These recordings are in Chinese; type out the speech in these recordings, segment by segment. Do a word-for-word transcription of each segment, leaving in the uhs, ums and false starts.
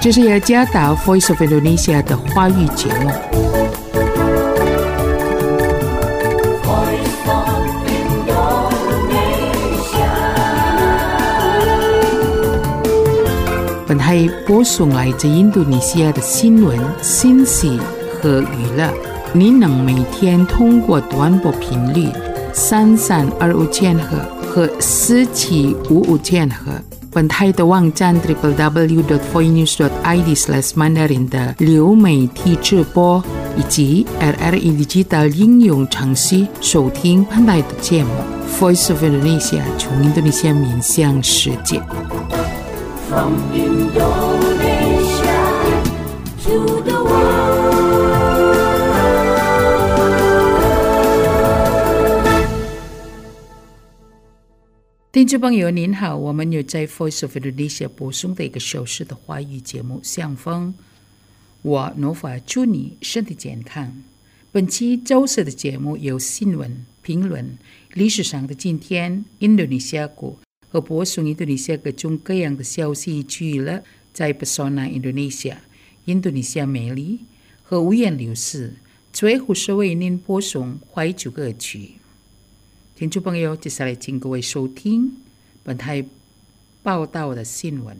这是雅加达 Voice of Indonesia 的华语节目。本台播送来自印度尼西亚的新闻、信息和娱乐。您能每天通过短波频率三三二五千赫和四七五五千赫。本台的网站 double-u double-u double-u dot voinews dot i d slash mandarin 的流媒体直播以及 R R E Digital 应用程序收听本台的节目。Voice of Indonesia 从印度尼西亚面向世界。From Indonesia to the world. 听众朋友您好，我们有在 Voice of Indonesia 播送的一个小时的华语节目相逢。我 Nova 祝你身体健康。本期周四的节目有新闻、评论、历史上的今天、印度尼西亚国和播送印度尼西亚各种各样的消息娱乐，在 Pesona Indonesia、印度尼西亚美丽和五颜六色，最后是为您播送怀旧歌曲。听众朋友，接下来请各位收听本台报道的新闻。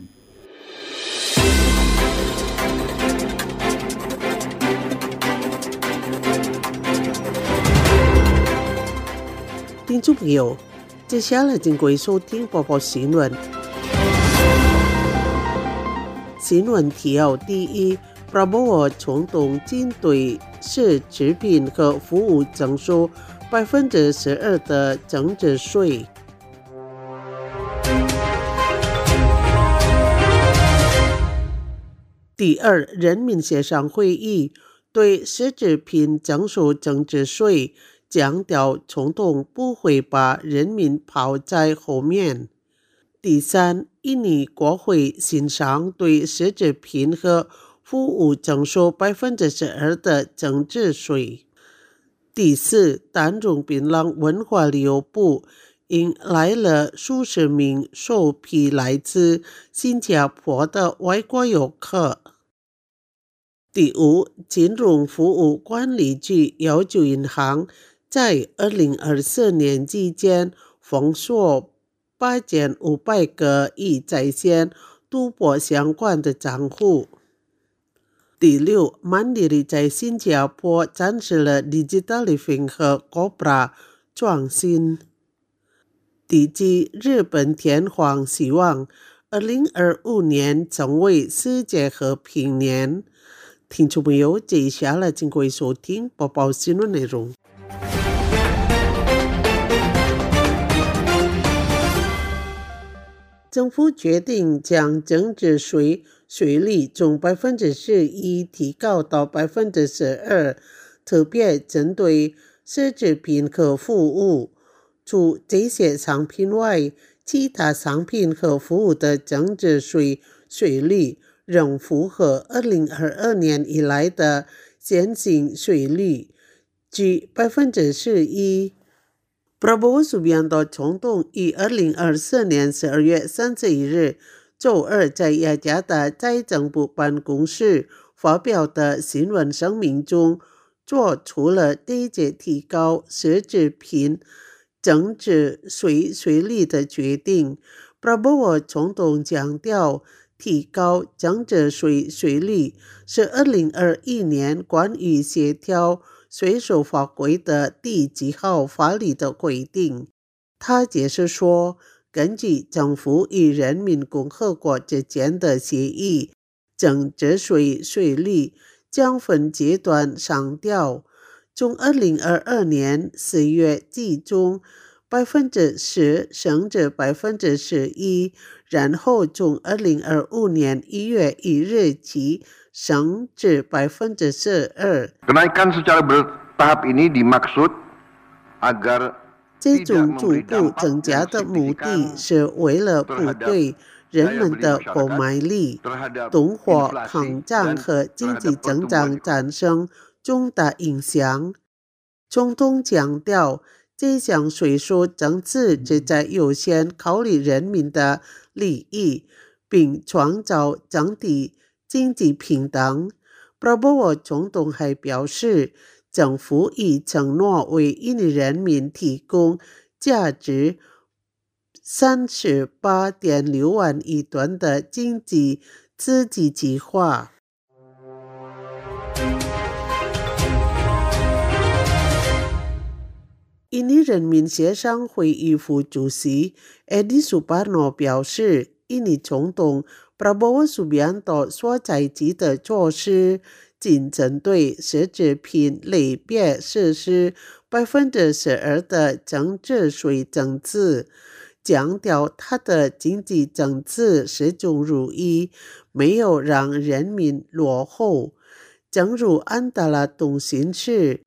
听众朋友，接下来请各位收听播报新闻。新闻提要第一 ，Prabowo 总统针对奢侈品和服务征收百分之十二的增值税。第二，人民协商会议对奢侈品征收增值税，强调总统不会把人民抛在后面。第三，印尼国会欣赏对奢侈品和服务征收百分之十二的增值税。第四，丹中槟榔文化旅游部迎来了数十名首批来自新加坡的外国游客。第五，金融服务管理局要求银行在二零二四年期间封锁八千五百个与在线赌博相关的账户。第六，曼迪里在新加坡展示了 Digital Living 和 Cobra 创新。第七，日本天皇希望二零二五年成为世界和平年。听众朋友，接下来请各位收听播报新闻内容。政府决定将增值税税率从百分之十一提高到百分之十二，特别针对奢侈品和服务。除这些商品外，其他商品和服务的增值税税率仍符合二零二二年以来的现行税率，即百分之十一。Prabowo Subianto 总统于二零二四年十二月三十一日周二在雅加达财政部办公室发表的新闻声明中，做出了对这提高奢侈品增值税税率的决定。Prabowo 总统强调，提高增值税税率是二零二一年关于协调税收法规的第几号法律的规定。他解释说，根据政府与人民共和国之间的协议，增值税税率将分阶段上调，从二零二二年四月起从百分之十升至百分之十一，然后从二零二五年一月一日起升至百分之十二。 Kenaikan secara bertahap ini dimaksud agar 这种逐步增加的目的是为了不对人们的购买力、通货膨胀和经济增长产生重大影响。总统强调，这项税收政策旨在优先考虑人民的利益，并创造整体经济平等。Prabowo 总统还表示，政府已承诺为印尼人民提供价值 三十八点六万亿吨的经济刺激计划。印尼人民协商会议副主席 Edi Suparno 表示，印尼总统 Prabowo Subianto 所采取的措施仅针对奢侈品类别实施 百分之十二 的增值税政策，强调他的经济政策始终如一，没有让人民落后。正如安达拉通讯社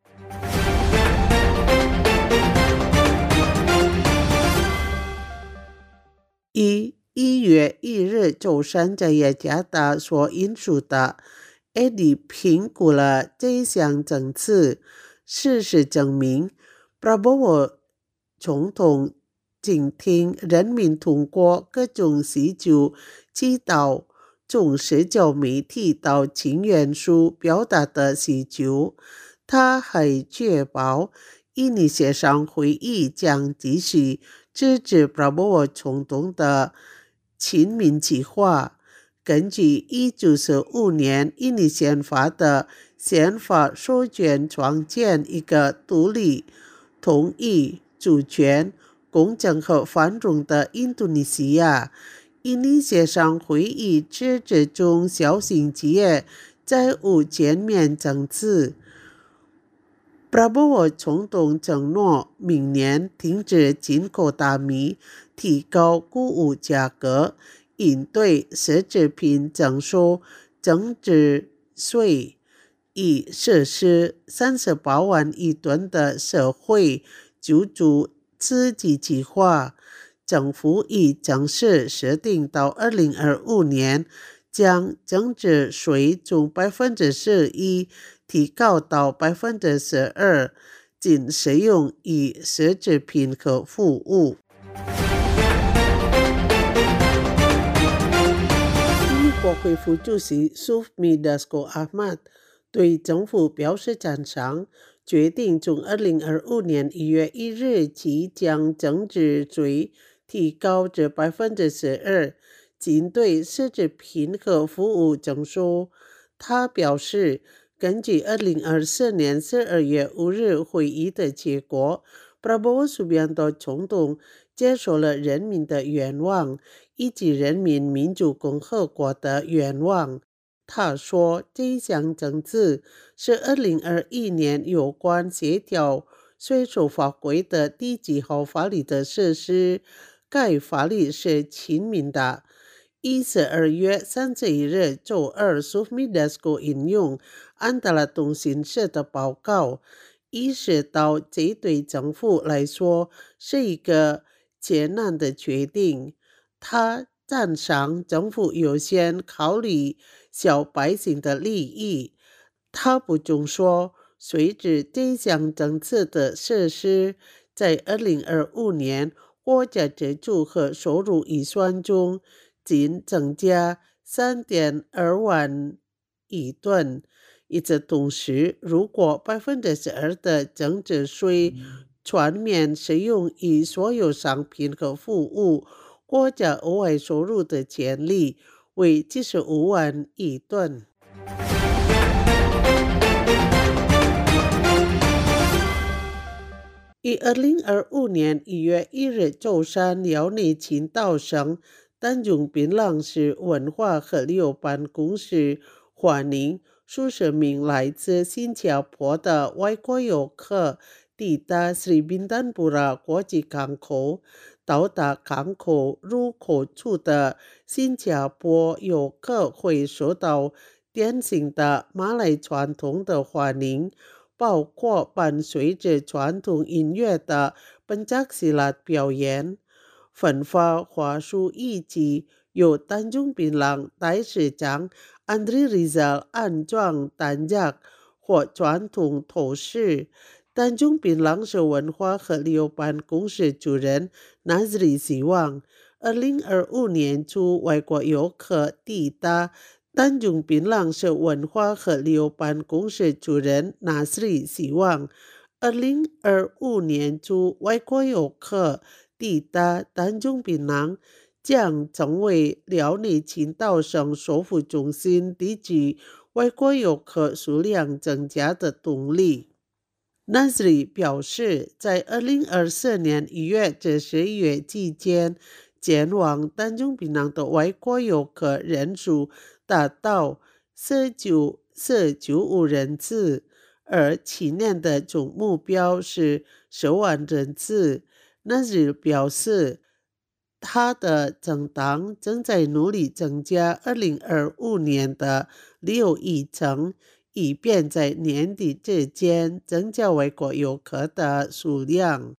于一月一日周三在雅加达所引述的 Edi 评估了这项政策。事实证明 Prabowo 总统倾听人民通过各种需求祈祷，从社交媒体到请愿书表达的需求。他还确保印尼协商会议将继续支持 Prabowo 总统的亲民计划。根据一九四五年印尼宪法的宪法授权创建一个独立、统一、主权、公正和繁荣的印度尼西亚。印尼协商会议支持中小型企业债务减免政策。Prabowo 总统承诺明年停止进口大米，提高谷物价格，应对奢侈品征收增值税，以实施三十八万亿吨的社会救助刺激计划。政府已正式设定到二零二五年，将增值税从 百分之十一 提高到 百分之十二， 仅适用于奢侈品和服务。印尼国会副主席 Sufmi Dasko Ahmad 对政府表示赞赏，决定从二零二五年一月一日起将增值税提高至 百分之十二， 仅对奢侈品和服务征收。他表示，根据二零二四年十二月五日会议的结果， Prabowo Subianto 总统接受了人民的愿望以及人民民主共和国的愿望。他说，这项政策是二零二一年有关协调税收法规的第几号法律的实施，该法律是亲民的。于十二月三十一日周二 Sufmi Dasko 引用安达拉通讯社的报告，意识到这对政府来说是一个艰难的决定。他赞赏政府优先考虑小百姓的利益。他补充说，随着这项政策的实施，在二零二五年国家支出和收入预算中仅增加 三点二万亿吨。与此同时，如果 百分之十二 的增值税全面适用于所有商品和服务，国家额外收入的潜力为七十五万亿吨。于二零二五年一月一日周三，辽宁青岛省丹中槟榔市文化和旅游办公室欢迎数十名来自新加坡的外国游客抵达 Sri Bintangpura 国际港口。到达港口入口处的新加坡游客会受到典型的马来传统的欢迎，包括伴随着传统音乐的Pencaksilat表演。分发花束以及由丹中槟榔代市长 Andri Rizal 安装弹夹或传统头饰。丹中槟榔市文化和旅游办公室主任 Nazri 希望二零二五年初外国游客抵达丹中槟榔市文化和旅游办公室主任 Nasri 希望二零二五年初外国游客抵达丹中槟榔将成为辽宁青岛省首府中心地区外国游客数量增加的动力。Nasri 表示，在二零二四年一月至十一月期间，前往丹中槟榔的外国游客人数达到四九四九五人次，而去年的总目标是十万人次。Nasri 表示，他的政党正在努力增加二零二五年的旅游议程，以便在年底之前增加外国游客的数量。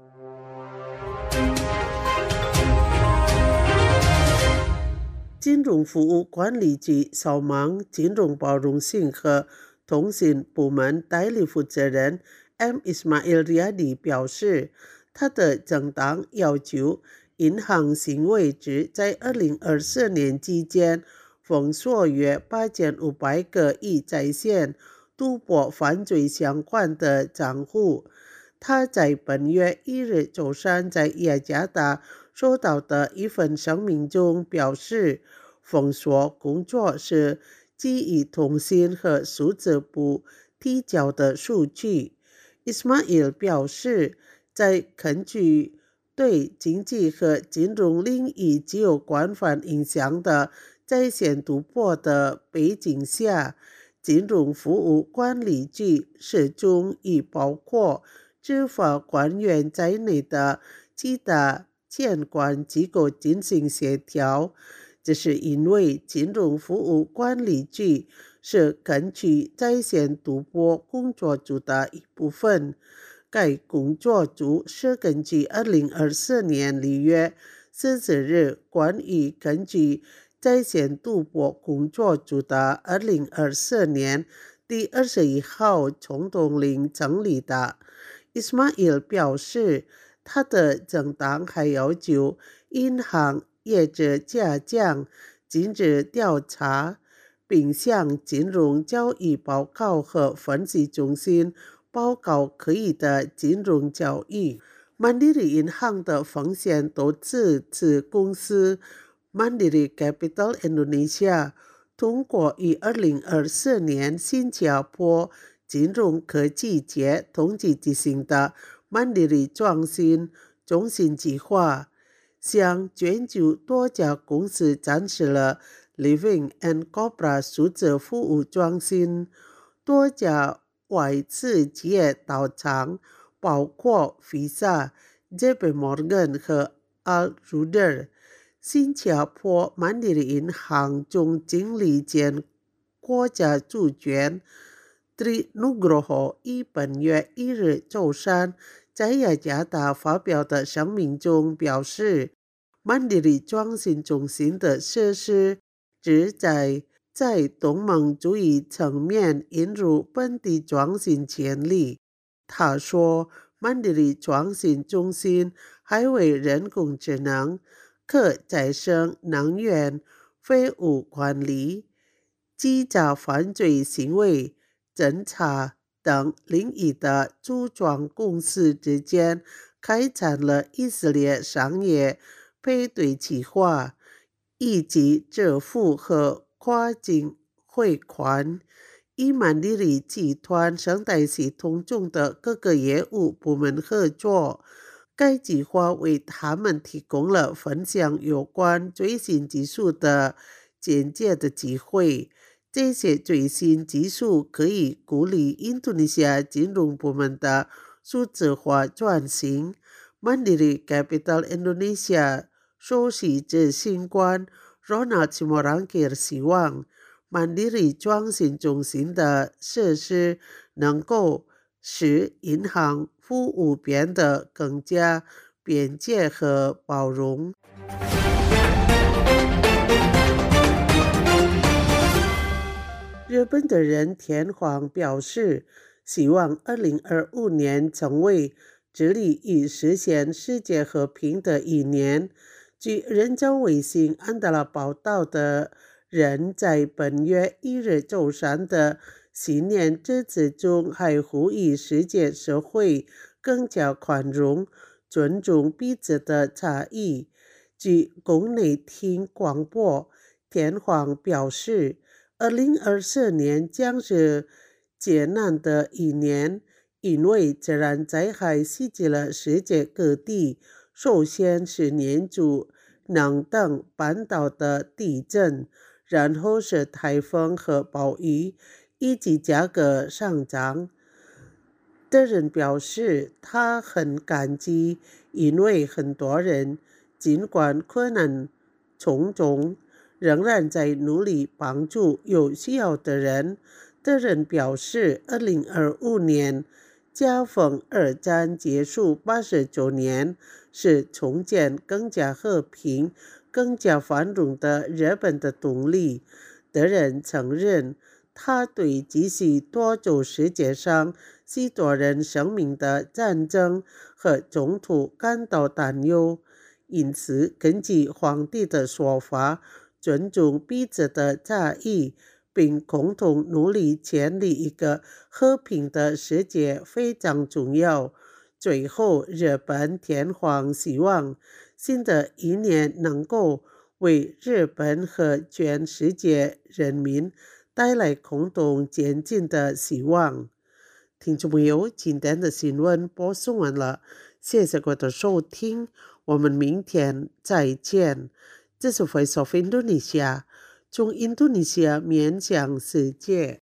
金融服务管理局扫盲金融包容性和通信部门代理负责人 M. Ismail Riyadi 表示，他的政党要求银行行为局在二零二四年期间封锁约八千五百个与在线赌博犯罪相关的账户。他在本月一日周三在雅加达收到的一份声明中表示，封锁工作是基于通信和数字部提交的数据。Ismail 表示，在根据对经济和金融领域具有广泛影响的在线赌博的背景下，金融服务管理局始终与包括执法官员在内的其他监管机构进行协调。这是因为金融服务管理局是根据在线赌博工作组的一部分。该工作组是根据二零二四年六月十四日关于根据在线赌博工作组的二零二四年第二十一号冲动令成立的。Ismail 表示，他的政党还要求银行业者加强禁止调查，并向金融交易报告和分析中心报告可疑的金融交易。Mandiri 银行的风险投资子公司 Mandiri Capital Indonesia 通过于二零二四年新加坡金融科技节统计执行的 Mandiri 创新中心计划，向全球多家公司展示了 Living and Cobra 数字服务中心。多家外资企业到场，包括 Visa、J P Morgan 和 Al Ruder。新加坡曼迪里银行总经理兼国家主权 Tri Nugroho 于本月一日周三在雅加达发表的声明中表示，曼迪里创新中心的设施旨在在东盟主义层面引入本地创新潜力。他说，曼迪里创新中心还为人工智能、可再生能源、废物管理、欺诈犯罪行为侦查等领域的组装公司之间开展了一系列商业配对计划，以及支付和跨境汇款，与曼迪里集团生态系统中的各个业务部门合作。该计划为他们提供了分享有关最新技术的简介的机会。这些最新技术可以鼓励印度尼西亚金融部门的数字化转型。Mandiri Capital Indonesia 首席执行官 Ronald Simorangkir 希望曼迪里创新中心的设施能够使银行服务变得更加便捷和包容。日本的人田晃表示，希望二零二五年成为致力于实现世界和平的一年。据人造卫星安达拉报道的人在本月一日周三的新年致辞中还呼吁世界社会更加宽容，尊重彼此的差异。据宫内厅广播，天皇表示，二零二四年将是艰难的一年，因为自然灾害袭击了世界各地，首先是年度南等半岛的地震，然后是台风和暴雨，以及价格上涨。德仁表示，他很感激，因为很多人尽管困难重重，仍然在努力帮助有需要的人。德仁表示，二零二五年恰逢二战结束八十周年，是重建更加和平、更加繁荣的日本的动力。德仁承认，他对继续夺走世界上许多人生命的战争和冲突感到担忧，因此根据皇帝的说法，尊重彼此的差异，并共同努力建立一个和平的世界非常重要。最后，日本天皇希望新的一年能够为日本和全世界人民带来共同前进的希望。听众朋友，今天的新闻播送完了，谢谢各位的收听，我们明天再见。这是 Voice of Indonesia， 从印度尼西亚面向世界。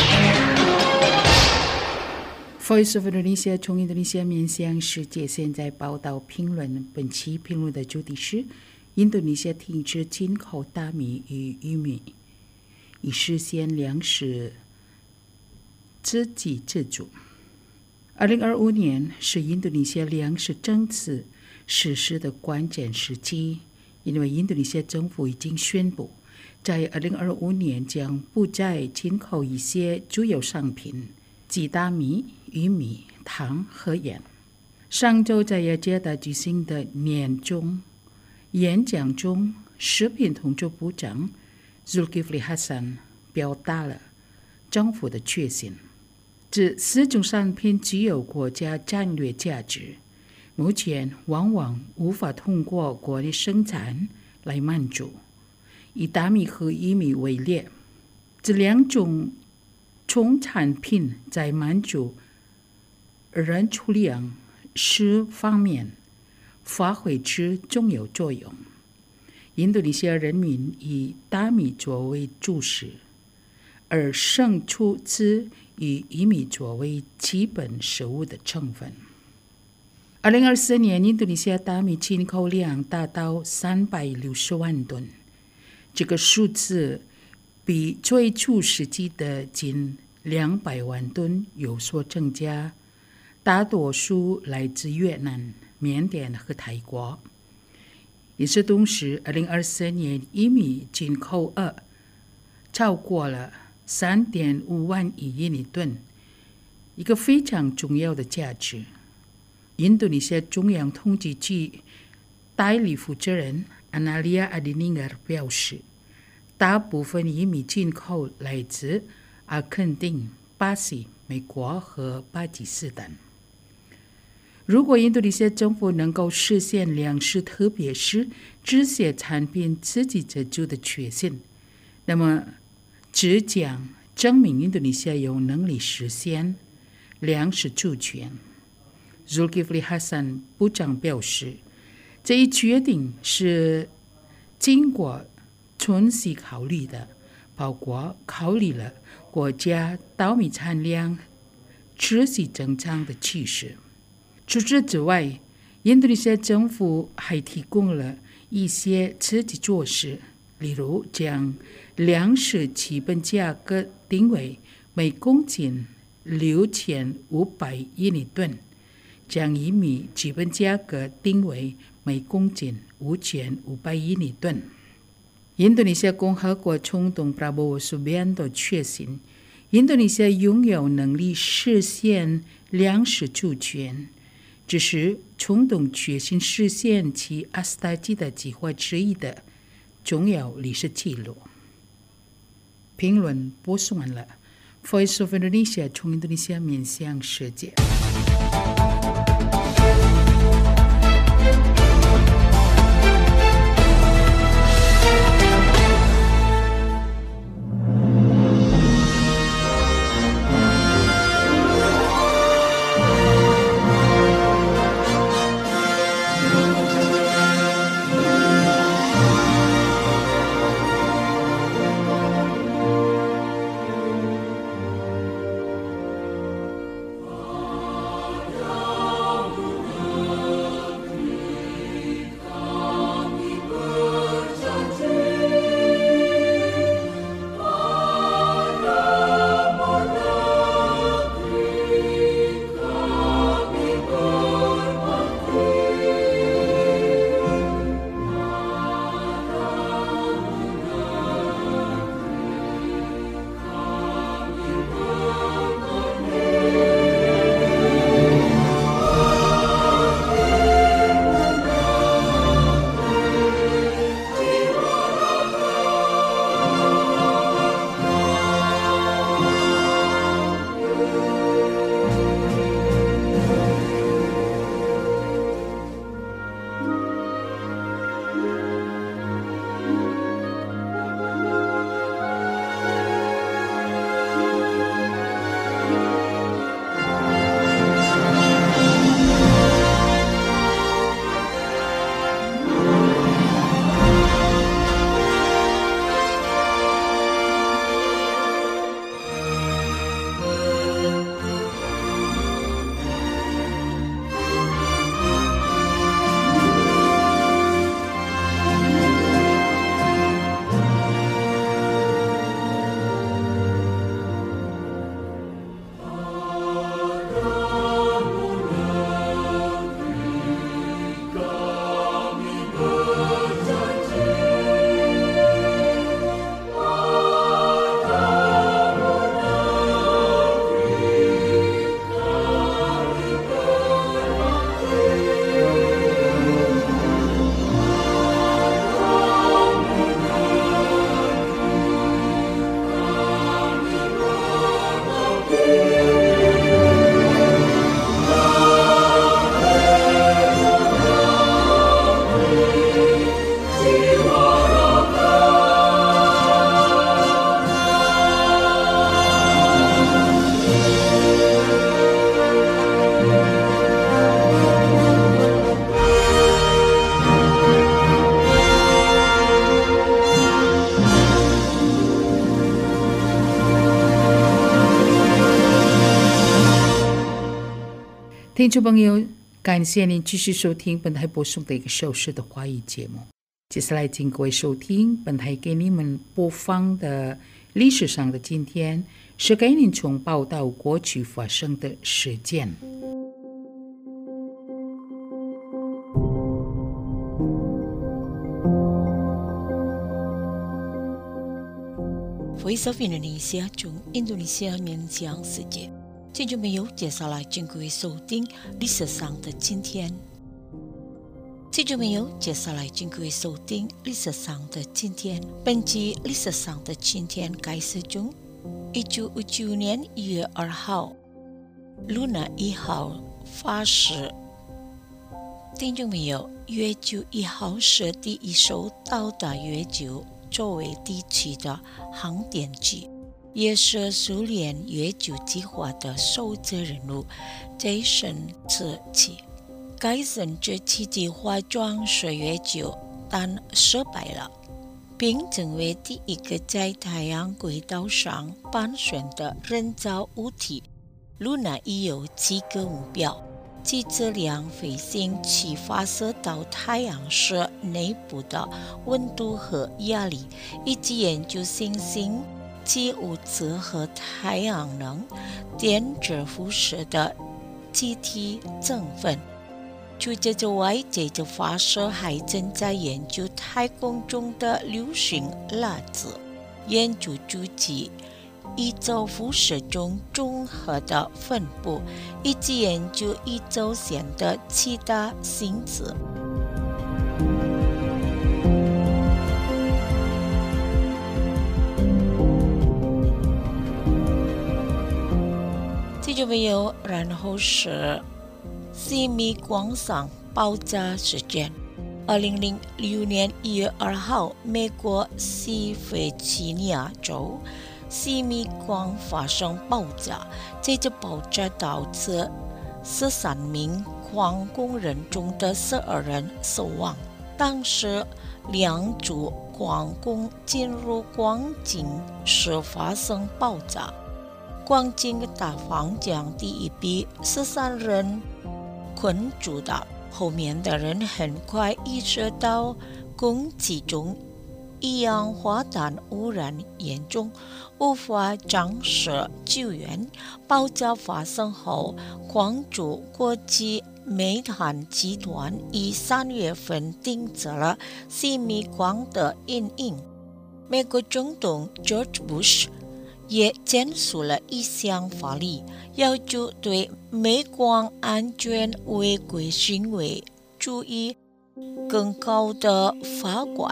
Voice of Indonesia 从印度尼西亚面向世界，现在报道评论。本期评论的主题是：印度尼西亚停止进口大米与玉米，以实现粮食自给自足。二零二五年是印度尼西亚粮食政策实施的关键时期，因为印度尼西亚政府已经宣布，在二零二五年将不再进口一些主要商品，即大米、玉米、糖和盐。上周在雅加达举行的年终演讲中，食品统筹部长 Zulkifli Hasan 表达了政府的决心。这四种产品具有国家战略价值，目前往往无法通过国内生产来满足。以大米和玉米为例，这两种重产品在满足人储粮食方面发挥出重要作用。印度尼西亚人民以大米作为主食，而牲畜次以玉米作为基本食物的成分。二零二四年，印度尼西亚大米进口量达到三百六十万吨，这个数字比最初时期的近两百万吨有所增加，大多数来自越南、缅甸和泰国。与此同时，二零二四年玉米进口额超过了三点五万亿印尼吨，一个非常重要的价值。印度尼西亚中央统计局代理负责人 Analia Adiningar 表示，大部分玉米进口来自阿根廷、巴西、美国和巴基斯坦。如果印度尼西亚政府能够实现粮食，特别是这些产品自给自足的决心，那么这将证明印度尼西亚有能力实现粮食主权。Zulkifli Hasan 部长表示，这一决定是经过充细考虑的，包括考虑了国家稻米产量持续增长的趋势。除此之外，印度尼西亚政府还提供了一些刺激措施，例如将粮食基本价格定为每公斤六千五百印尼吨，将玉米基本价格定为每公斤五千五百印尼吨。印度尼西亚共和国总统 Prabowo Subianto 确信，印度尼西亚拥有能力实现粮食主权，这是总统决心实现其阿斯塔基的计划之一的重要历史记录。 评论播送完了。Voice of Indonesia 从印度尼西亚面向世界。听众朋友，感谢您继续收听本台播送的一个小时的华语节目。接下来请各位收听本台给你们播放的历史上的今天，是给您从报道过去发生的事件。 Voice of Indonesia 从印度尼西亚面向世界。听众朋友，接下来请各位收听历史上的今天。听众朋友，接下来请各位收听历史上的今天。本期历史上的今天开始中，一九五九年一月二号 ，Luna 一号发射。听众朋友，月球一号是第一艘到达月球周围地区的航天器。也是苏联月球计划的受责人物这升之器。该升之器计划装饰月球，但失败了，并成为第一个在太阳轨道上盘旋的人造物体。Luna 一有七个目标，即测量飞行器发射到太阳时内部的温度和压力，以及研究行星及物质和太阳能电子辐射的气体成分。除此之外，这次发射还正在研究太空中的流星粒子，研究主机宇宙辐射中综合的分布，以及研究宇宙线的其他性质。 就没有，然后是西米广场爆炸事件。二零零六年一月二号，美国西弗吉尼亚州西米广发生爆炸，这次爆炸导致十三名矿工人中的十二人死亡。当时两组矿工进入矿井时发生爆炸，矿井大方向第一批十三人困住的，后面的人很快意识到空气中一氧化碳污染严重，无法暂时救援。爆炸发生后，矿主国际煤炭集团于三月份停止了西米矿的营运。美国总统 George Bush 也签署了一项法律，要求对煤矿安全违规行为处以更高的罚款。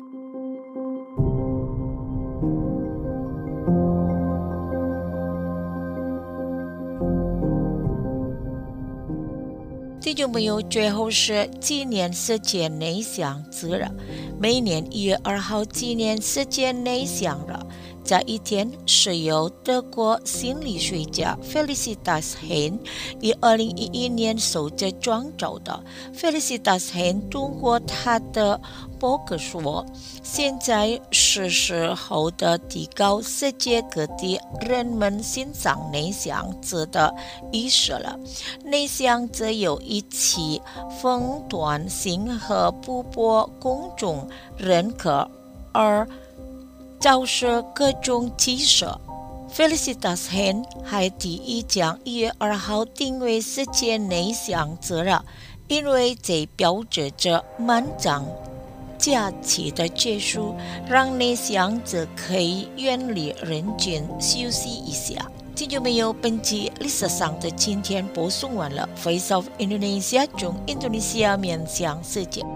听众朋友，最后是纪念世界内向日，每年一月二号纪念世界内向日。这一天是由德国心理学家 Felicitas Hein 于二零一一年首次创造的。Felicitas Hein 通过他的博客说，现在是时候的提高世界各地人们欣赏内向者的意识了。内向者有一起分段性和不博公众认可而遭受各种歧视。Felicitas Hein 还提议将一月二号定为世界内向者日，因为这标志着漫长假期的结束，让内向者可以远离人群休息一下。听众朋友，本期历史上的今天播送完了。Voice of Indonesia 从印度尼西亚面向世界。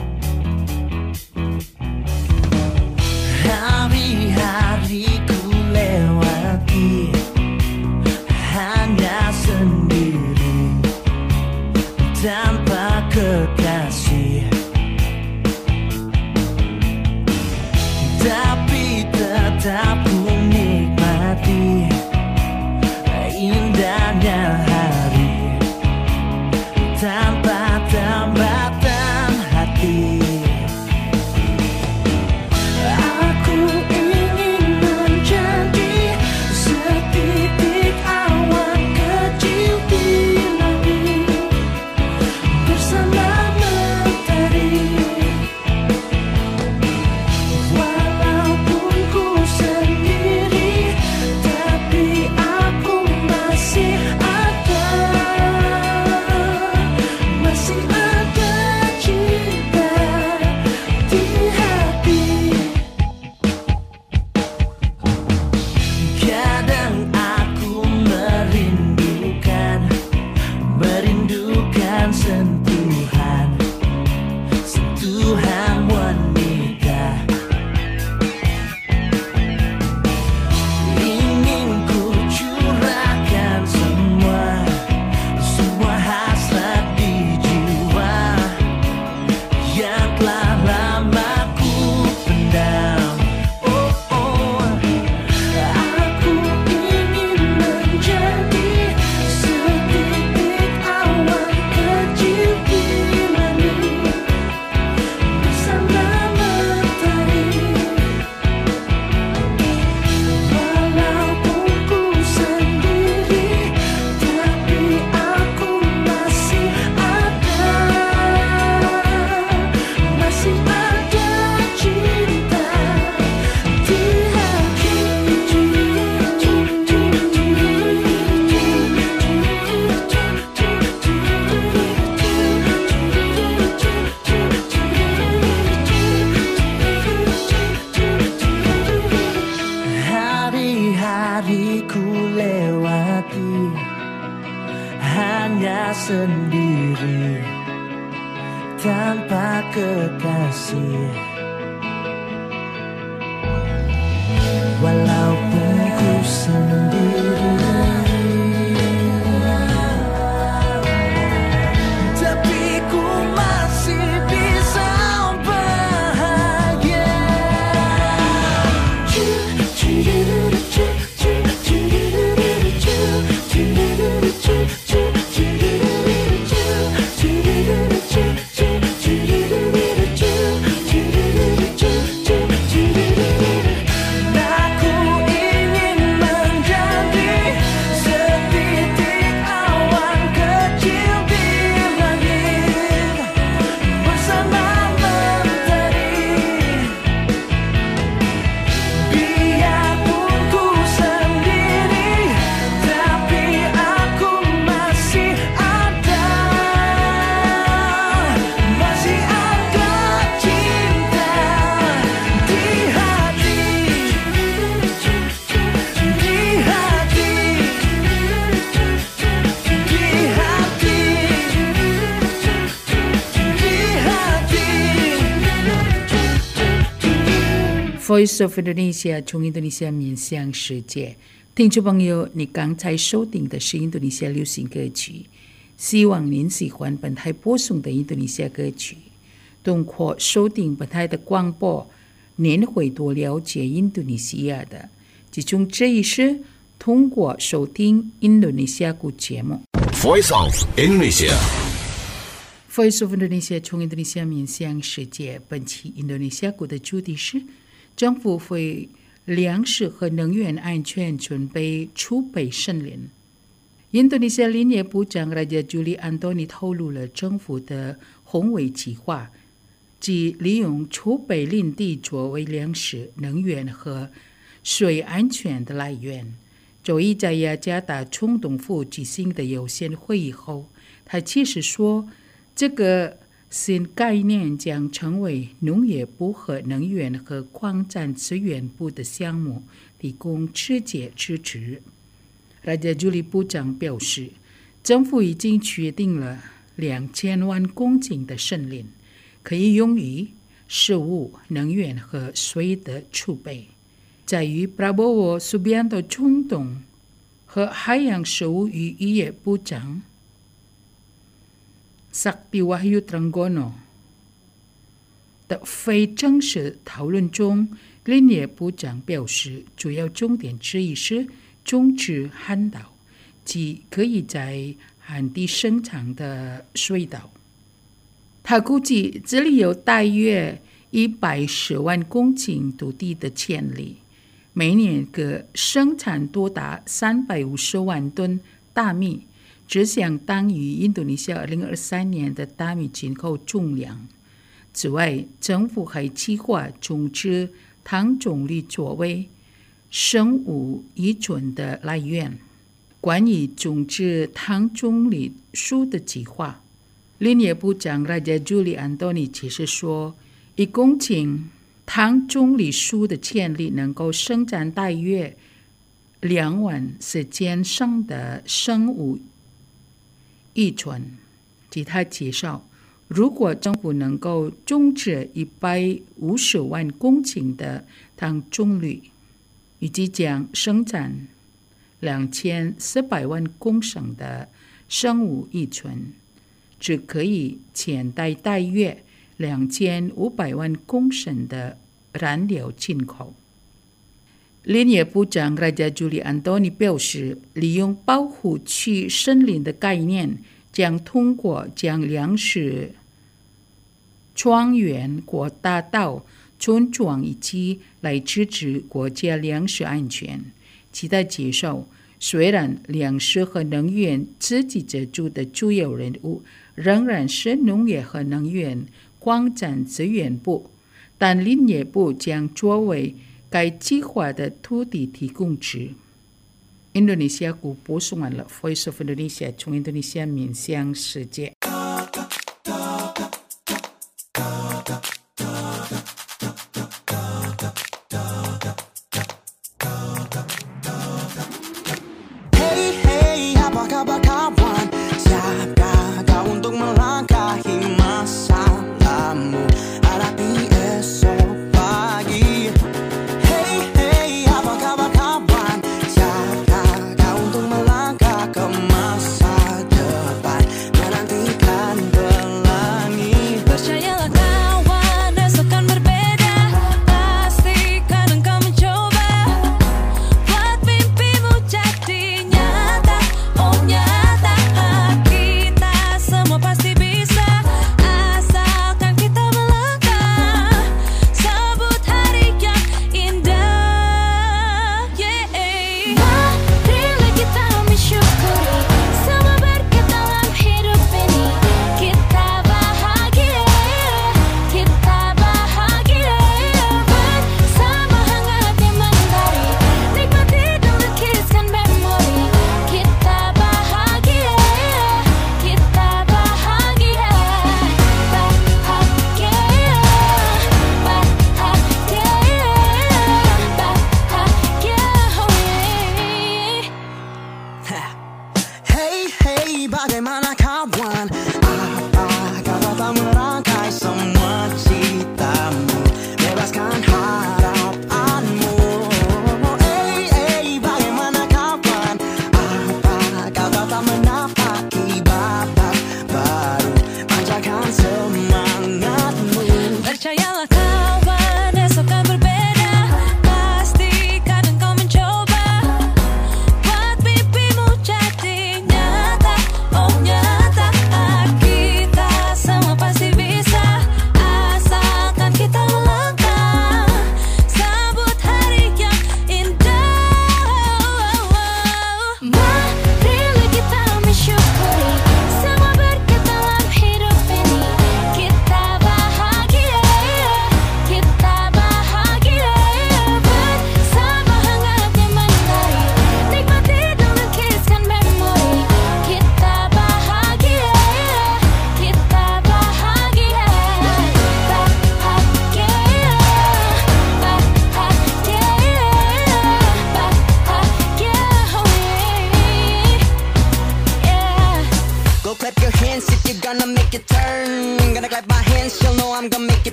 Hari-hariku sendiri tanpa kekasih. Walaupun ku sendiri, tapi ku masih bisa bahagia. Voice of Indonesia 从印度尼西亚面向世界，听众朋友，你刚才收听的是印度尼西亚流行歌曲，希望您喜欢本台播送的印度尼西亚歌曲。通过收听本台的广播，您会多了解印度尼西亚的。其中这一是通过收听印度尼西亚语节目。 Voice of Indonesia。 Voice of Indonesia 从印度尼西亚面向世界，本期印度尼西亚语的主题是政府为粮食和能源安全准备储备森林。印度尼西亚林业部长 Raja Juli Antony 透露了政府的宏伟计划，即利用储备林地作为粮食、能源和水安全的来源。周一在雅加达总统府举行的有限会议后，他解释说，这个新概念将成为农业部和能源和矿产资源部的项目，提供直接支持。Raja Juli部长表示，政府已经确定了两千万公顷的森林，可以用于食物、能源和水的储备。在与 Prabowo Subianto 总统和海洋事务与渔业部长Sakti Wahyu Trenggono 的非正式讨论中，林业部长表示，主要重点之一是种植旱稻，即可以在旱地生长的水稻。他估计这里有大约一百十万公顷土地的潜力，每年可生产多达三百五十万吨大米，只相当于印度尼西亚二零二三年的大米进口总量。此外，政府还计划种植糖种率作为生物遗传的来源。关于种植糖种率树的计划，林业部长 Raja Juli Antony 解释说，一公顷糖种率树的潜力能够生产大约两万四千升的生物遗传。据他介绍，如果政府能够种植一百五十万公顷的糖种率，预计将生产两千四百万公升的生物遗传，只可以潜在大约两千五百万公升的燃料进口。林业部长 Raja Juli Antony 表示，利用保护区森林的概念，将通过将粮食庄园扩大到村庄以及来支持国家粮食安全。其他介绍，虽然粮食和能源自给自足的主要任务仍然是农业和能源矿产资源部，但林业部将作为该计划的土地提供者。印度尼西亚国播送完了 Voice of Indonesia 从印度尼西亚面向世界。 Hey hey, apa kabar kawan? Siapkah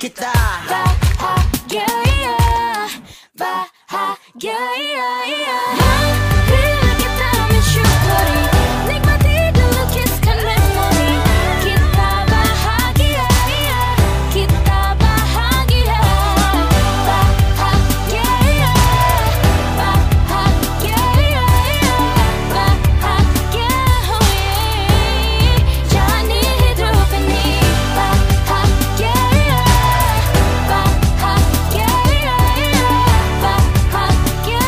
kita bahagia bahagia marilah kita mensyukuri nikmati dulu kiskan memori kita bahagia kita bahagia bahagia bahagia bahagia jalani hidup ini bahagia bahagia bahagia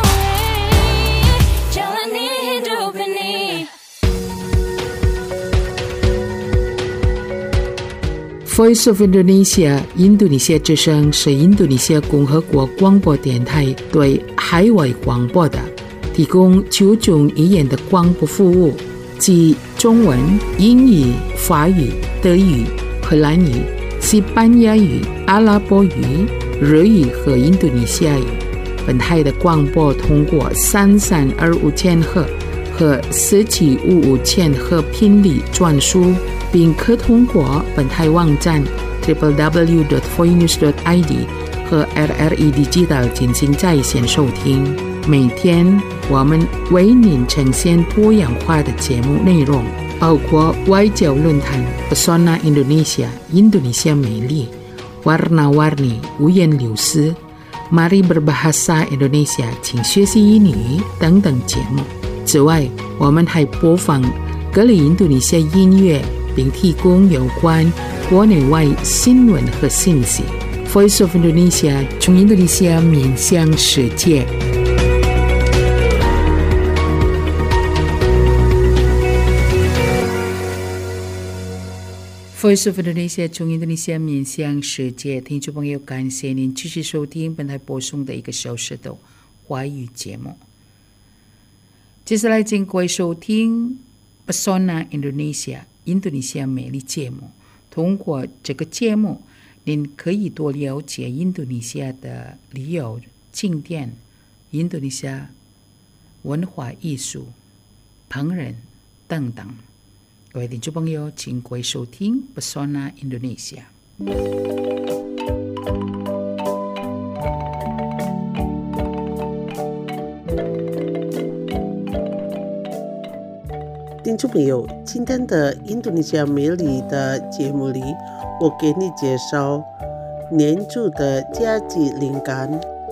jalani hidup ini. Voice of Indonesia 印度尼西亚之声是印度尼西亚共和国广播电台对海外广播的提供九种语言的广播服务，即中文、英语、法语、德语、荷兰语、西班牙语、阿拉伯语、日语和印度尼西亚语。本台的广播通过三三二五千赫和四七五五千赫频率转输，并可通过本台网站 double-u double-u double-u dot voice news dot i d 和 R R E Digital 进行在线收听。每天我们为您呈现多样化的节目内容，包括外交论坛 Pesona Indonesia 印度尼西亚美丽 Warna-warni 五颜六色 Mari berbahasa Indonesia 请学习英语等等节目。此外，我们还播放各类印度尼西亚音乐，并提供有关国内外新闻和信息。Voice of Indonesia 从印度尼西亚面向世界。Voice of Indonesia 从印度尼西亚面向世界，听众朋友，感谢您继续收听本台播送的一个小时的华语节目。接下来请各位收听 Pesona Indonesia 印度尼西亚美丽节目。通过这个节目，您可以多了解印度尼西亚的旅游景点、印度尼西亚文化艺术、烹饪等等。各位听众朋友，请各位收听 Pesona Indonesia。 听众朋友，今天的印度尼西亚美丽的节目里，我给你介绍年初的假期灵感。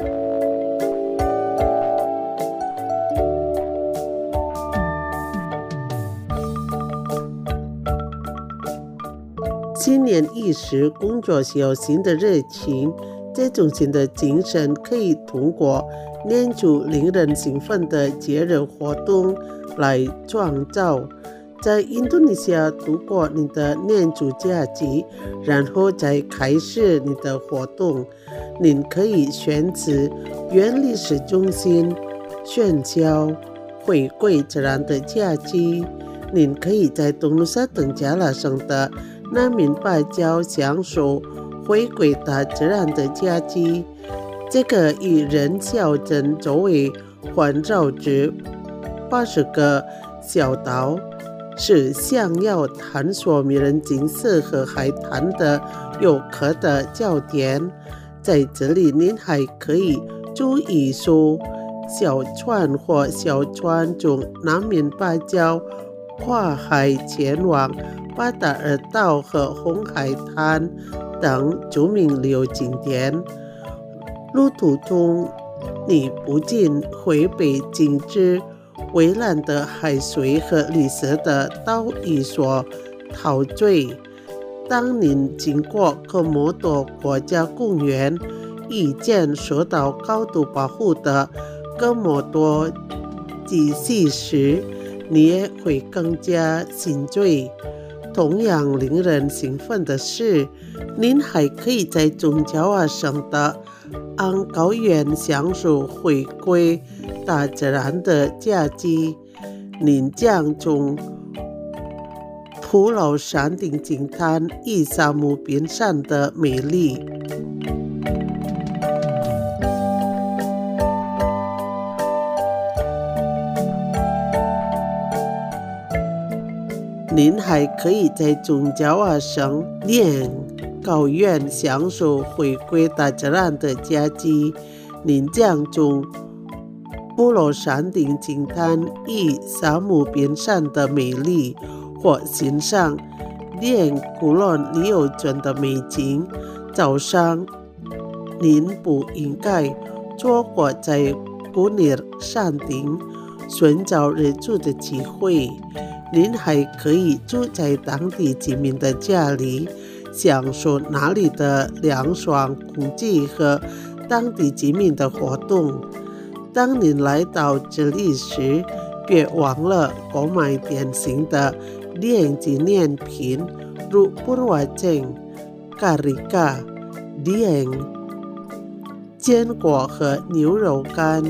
新年伊始，工作需要新的热情，这种新的精神可以通过年初令人兴奋的节日活动来创造。在印度尼西亚度过你的年初假期，然后再开始你的活动。您可以选择远离市中心、喧嚣、回归自然的假期。您可以在东努沙登加拉省的南面芭蕉享受回归大自然的假期。这个以人小镇周围环绕着八十个小岛，是想要探索迷人景色和海滩的游客的焦点。在这里，您还可以租一艘小船或小船从南面芭蕉跨海前往巴达尔岛和红海滩等著名旅游景点。路途中，你不仅会被景致蔚蓝的海水和绿色的岛屿所陶醉。当您经过科莫多国家公园，遇见受到高度保护的科莫多基地时，你也会更加心醉。同样令人兴奋的是，您还可以在中焦瓦省的安高原享受回归大自然的假期。您将从普老山顶惊叹伊萨姆边山的美丽。您还可以在中焦瓦省念高原享受回归大自然的佳绩。临江中部落山顶惊叹以沙漠边上的美丽，或欣赏连古伦旅游村的美景。早上您不应该错过在古尼山顶寻找日出的机会，您还可以住在当地居民的家里，享受那里的凉爽空气和当地居民的活动。当您来到这里时，别忘了购买典型的旅行纪念品，如布瓦证、咖喱咖、莲、坚果和牛肉干。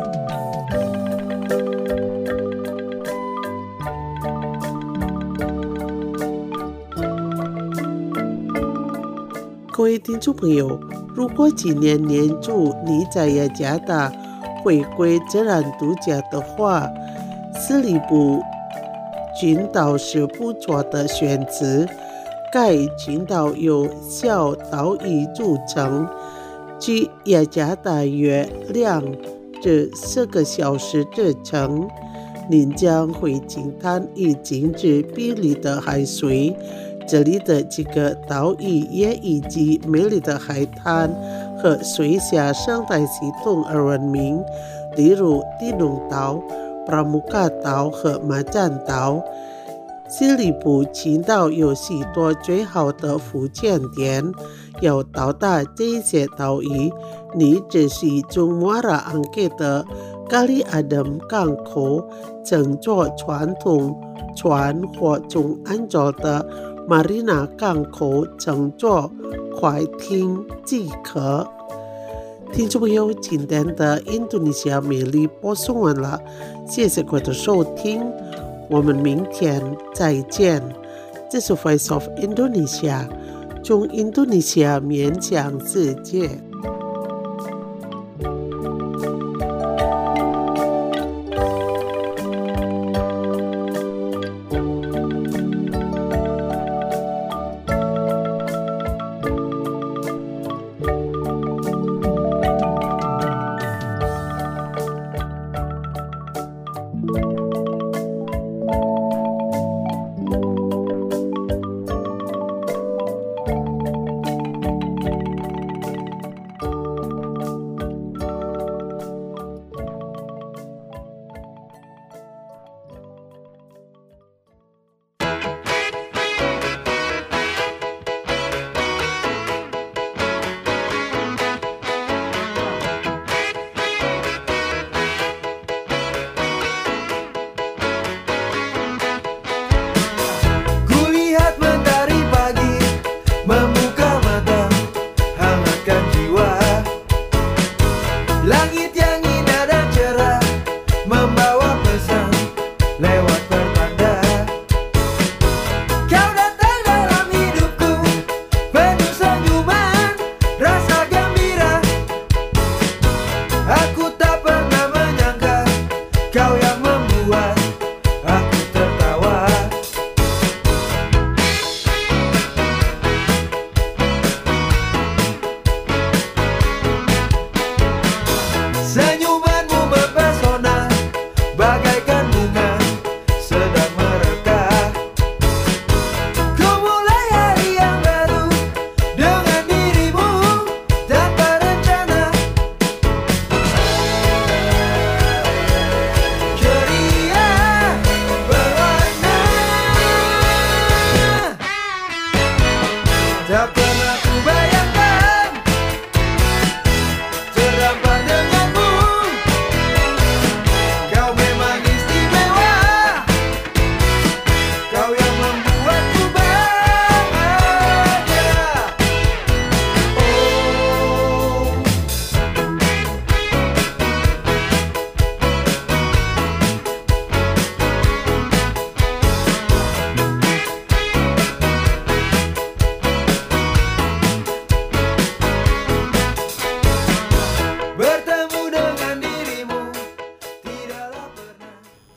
各位听众朋友，如果今年年初你在雅加达回归自然度假的话，斯里布群岛是不错的选择。该群岛由小岛屿组成，距雅加达约两至四个小时车程。您将会惊叹以静止碧绿的海水，这里的几个岛屿也以及美丽的海滩和水下生态系统而闻名，例如蒂农岛、布拉姆卡岛和马赞岛。斯里布群岛有许多最好的浮潜点，要到达这些岛屿，你只需从莫拉安给的咖喱阿登港口乘坐传统船，或从安佐的马里纳港口乘坐快艇即可。听众朋友，今天的印度尼西亚美丽播送完了，谢谢各位的收听，我们明天再见。这是 Voice of Indonesia， 从印度尼西亚面向世界。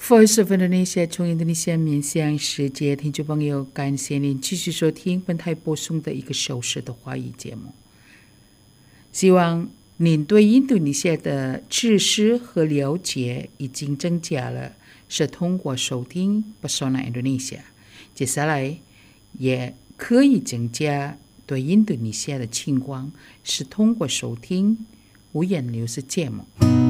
Voice of Indonesia 从印度尼西亚面向世界，听众朋友，感谢您继续收听本台播送的一个小时的华语节目。希望您对印度尼西亚的知识和了解已经增加了，是通过收听 Pesona Indonesia。接下来也可以增加对印度尼西亚的情况，是通过收听无言流的节目。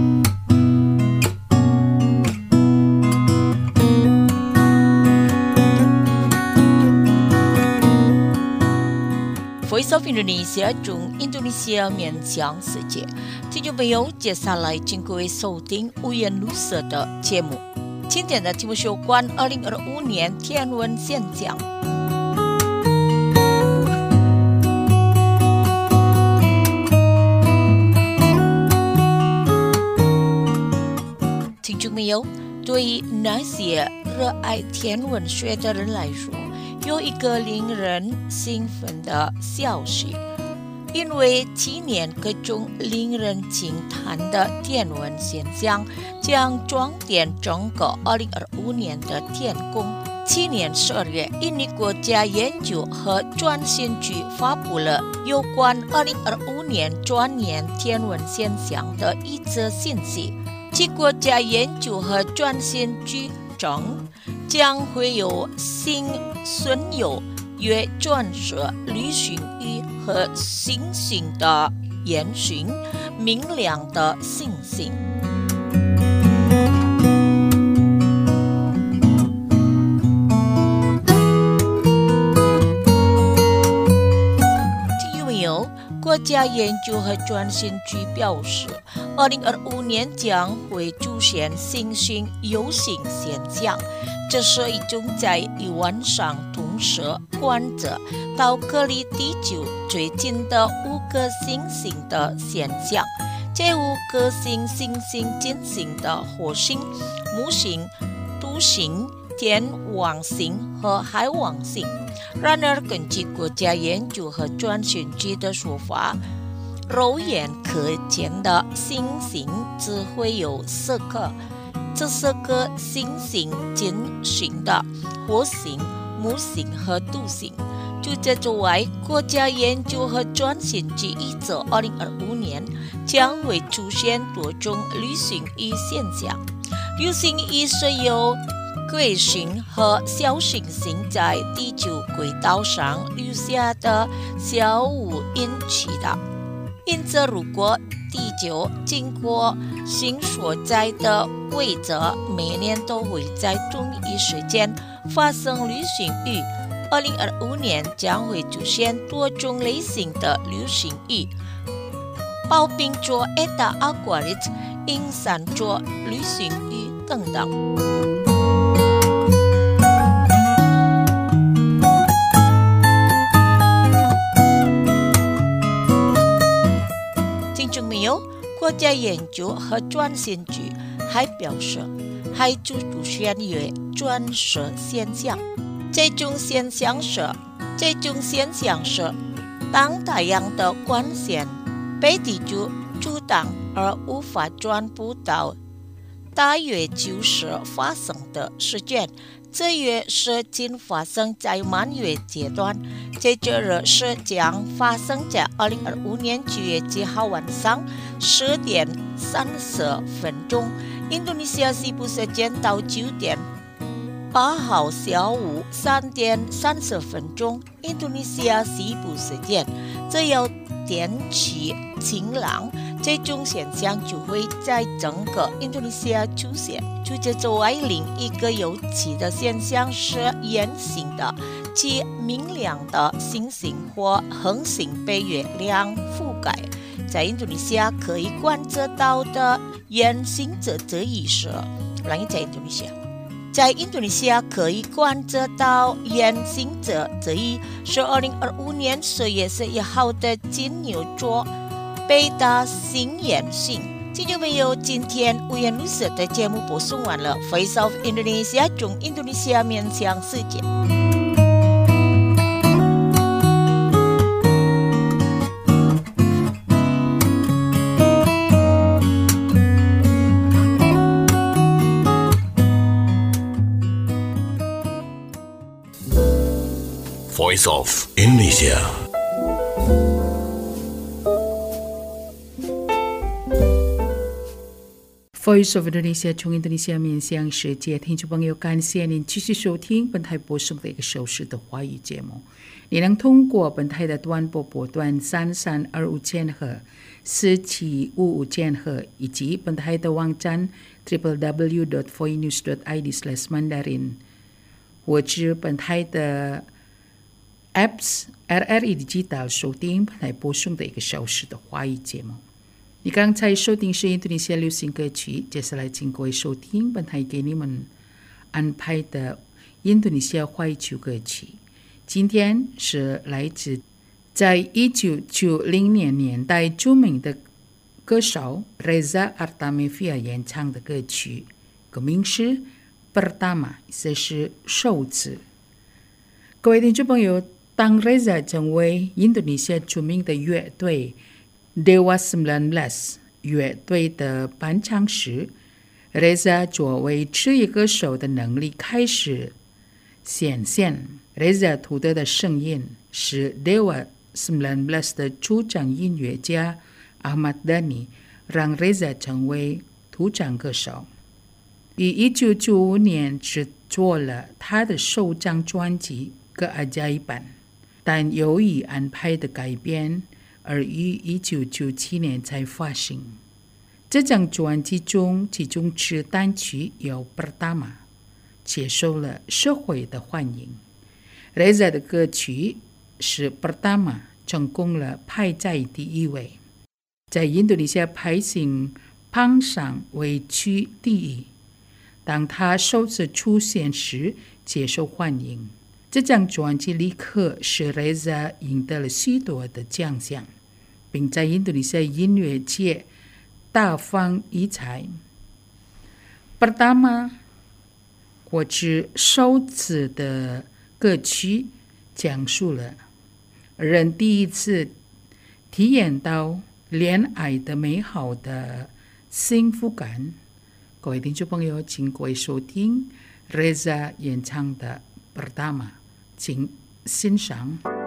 Voice of Indonesia 中印度尼西亚面向世界，听众朋友，接下来请各位收听无言绿色的节目。今天的题目是有关二零二五年天文现象。听众朋友，对于那些热爱天文学的人来说，有一个令人兴奋的消息，因为今年各种令人惊叹的天文现象将装点整个二零二五年的天空。去年十二月，印尼国家研究和转型局发布了有关二零二五年转年天文现象的一则信息，其国家研究和转型局称将会有新损友月转射旅行域和星星的延续，明亮的星星。国家研究和转型局表示，二零二五年将会出现星星有形现象，这是一种在一晚上同时观测到隔离地球最近的五个行星的现象。这五个行星星进行的火星、木星、土星、天王星和海王星。然而，根据国家研究和转型局的说法，肉眼可见的星星只会有四颗，这四颗星星进行的火星、木星和土星。除此之外，国家研究和转型局预测二零二五年将会出现多种旅行域现象。旅行域是由彗星和小行星在地球轨道上留下的小物引起的。因此，如果地球经过星所在的位置，每年都会在同一时间发生旅行域。二零二五年将会出现多种类型的旅行域，包并着 Eta Aquarius、银闪座旅行域等等。国家研究和转型局还表示，还出现月转射现象。这种现象是，这种现象是，当太阳的光线被地球阻挡而无法传播到大约就是发生的事件。这也是仅发生在满月阶段，这就是是将发生在二零二五年九月七号晚上十点三十分钟，印度尼西亚西部时间到九点八号下午三点三十分钟，印度尼西亚西部时间。只要天气晴朗，这种现象就会在整个印度尼西亚出现。除此之外，另一个有趣的现象是圆形的即明亮的星星或恒星被月亮覆盖。在印度尼西亚可以观测到的圆星这这一是，让你在印度尼西亚。在印度尼西亚可以观测到圆星这这一是二零二五年十月十一号的金牛座贝塔星圆星。听众朋友，今天无言绿色的节目播送完了。Voice of Indonesia 中印度尼西亚面向世界。 Voice of Indonesia。 Voice of Indonesia 从印度尼西亚面向世界，听众朋友，感谢您继续收听本台播送的一个小时的华语节目。你能通过本台的短波波段三三二五千赫、四七五五千赫，以及本台的网站 double-u double-u double-u dot voinews dot i d slash mandarin， 或者本台的 apps R R E Digital 收听本台播送的一个小时的华语节目。你刚才收听是印度尼西亚流行歌曲，接下来请各位收听本台给你们安排的印度尼西亚怀旧歌曲。今天是来自在一九九零年年代著名的歌手 Reza Artamevia 演唱的歌曲，歌名是 Pertama， 这是首次。各位听众朋友，当 Reza 成为印度尼西亚著名的乐队Dewa 十九乐队的伴唱时， Reza 作为职业歌手的能力开始显现。 Reza 独特的声音是 Dewa 十九的主唱音乐家 Ahmad Dhani 让 Reza 成为主唱歌手。于一九九五年制作了他的首张专辑《个阿加伊版》，但由于安排的改变而于一九九七年才发行。这张专辑中其中之单曲有 Pertama 接受了社会的欢迎。 Reza 的歌曲是 Pertama 成功了排在第一位，在印度尼西亚排行榜上位居第一。当他首次出现时接受欢迎，这张专辑立刻使 Reza 赢得了许多的奖项，并在印度尼西亚音乐界大放异彩。 Pertama 或者首次的歌曲讲述了人第一次体验到恋爱的美好的幸福感。各位听众朋友，请各位收听 Reza 演唱的 Pertama， 请欣赏。